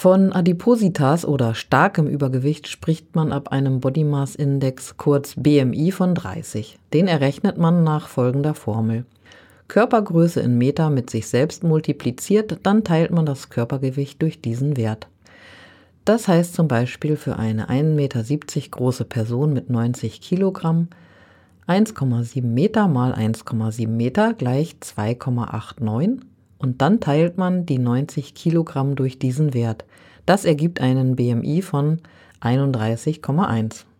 Von Adipositas oder starkem Übergewicht spricht man ab einem Body Mass Index, kurz BMI, von 30. Den errechnet man nach folgender Formel: Körpergröße in Meter mit sich selbst multipliziert, dann teilt man das Körpergewicht durch diesen Wert. Das heißt zum Beispiel für eine 1,70 Meter große Person mit 90 Kilogramm, 1,7 Meter mal 1,7 Meter gleich 2,89 und dann teilt man die 90 Kilogramm durch diesen Wert. Das ergibt einen BMI von 31,1.